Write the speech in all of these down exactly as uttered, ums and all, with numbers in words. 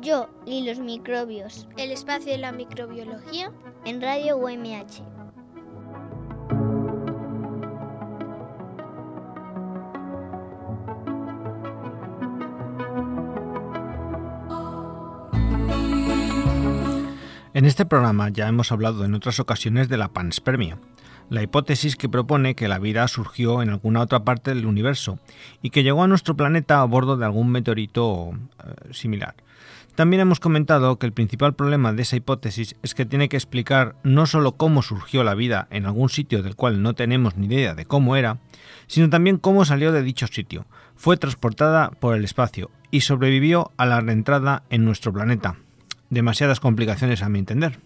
Yo y los microbios. El espacio de la microbiología en Radio U M H. En este programa ya hemos hablado en otras ocasiones de la panspermia, la hipótesis que propone que la vida surgió en alguna otra parte del universo y que llegó a nuestro planeta a bordo de algún meteorito eh, similar. También hemos comentado que el principal problema de esa hipótesis es que tiene que explicar no solo cómo surgió la vida en algún sitio del cual no tenemos ni idea de cómo era, sino también cómo salió de dicho sitio, fue transportada por el espacio y sobrevivió a la reentrada en nuestro planeta. Demasiadas complicaciones a mi entender.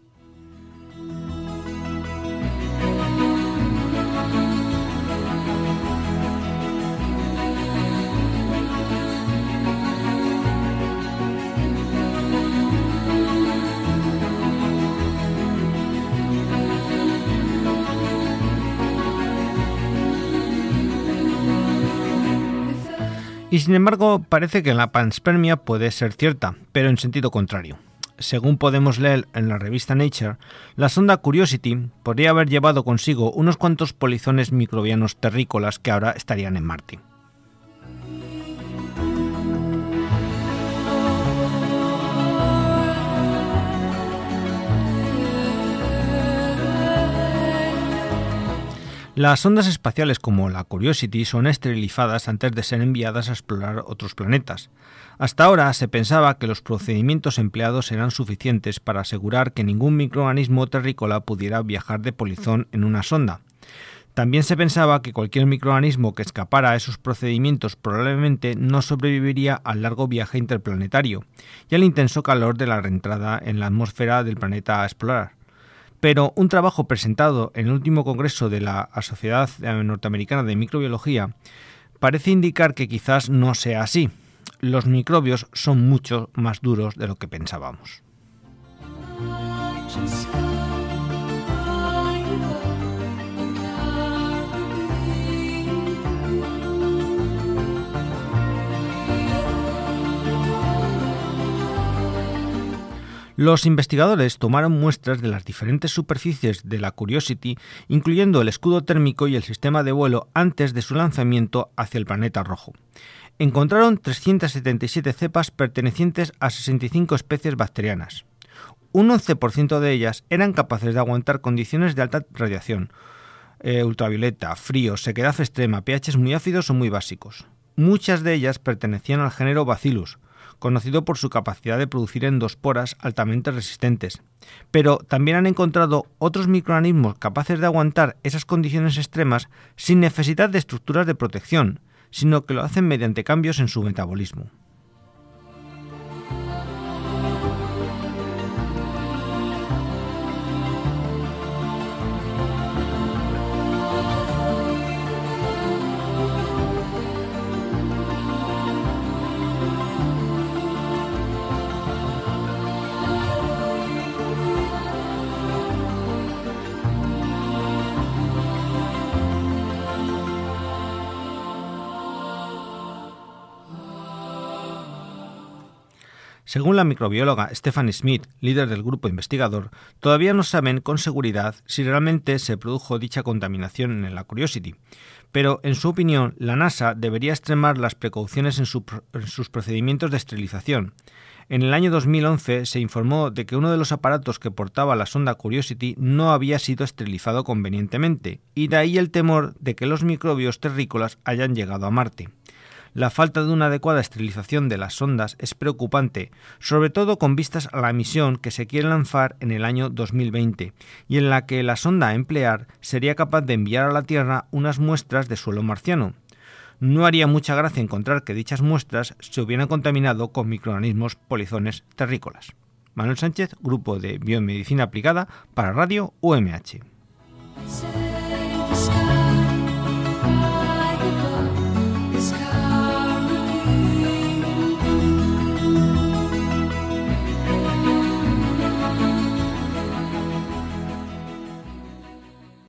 Y sin embargo, parece que la panspermia puede ser cierta, pero en sentido contrario. Según podemos leer en la revista Nature, la sonda Curiosity podría haber llevado consigo unos cuantos polizones microbianos terrícolas que ahora estarían en Marte. Las sondas espaciales como la Curiosity son esterilizadas antes de ser enviadas a explorar otros planetas. Hasta ahora se pensaba que los procedimientos empleados eran suficientes para asegurar que ningún microorganismo terrícola pudiera viajar de polizón en una sonda. También se pensaba que cualquier microorganismo que escapara a esos procedimientos probablemente no sobreviviría al largo viaje interplanetario y al intenso calor de la reentrada en la atmósfera del planeta a explorar. Pero un trabajo presentado en el último congreso de la Sociedad Norteamericana de Microbiología parece indicar que quizás no sea así. Los microbios son mucho más duros de lo que pensábamos. Los investigadores tomaron muestras de las diferentes superficies de la Curiosity, incluyendo el escudo térmico y el sistema de vuelo antes de su lanzamiento hacia el planeta rojo. Encontraron trescientas setenta y siete cepas pertenecientes a sesenta y cinco especies bacterianas. Un once por ciento de ellas eran capaces de aguantar condiciones de alta radiación, eh, ultravioleta, frío, sequedad extrema, pHs muy ácidos o muy básicos. Muchas de ellas pertenecían al género Bacillus, conocido por su capacidad de producir endosporas altamente resistentes. Pero también han encontrado otros microorganismos capaces de aguantar esas condiciones extremas sin necesidad de estructuras de protección, sino que lo hacen mediante cambios en su metabolismo. Según la microbióloga Stephanie Smith, líder del grupo investigador, todavía no saben con seguridad si realmente se produjo dicha contaminación en la Curiosity, pero en su opinión la NASA debería extremar las precauciones en, su, en sus procedimientos de esterilización. En el año dos mil once se informó de que uno de los aparatos que portaba la sonda Curiosity no había sido esterilizado convenientemente, y de ahí el temor de que los microbios terrícolas hayan llegado a Marte. La falta de una adecuada esterilización de las sondas es preocupante, sobre todo con vistas a la misión que se quiere lanzar en el año dos mil veinte y en la que la sonda a emplear sería capaz de enviar a la Tierra unas muestras de suelo marciano. No haría mucha gracia encontrar que dichas muestras se hubieran contaminado con microorganismos polizones terrícolas. Manuel Sánchez, Grupo de Biomedicina Aplicada para Radio U M H.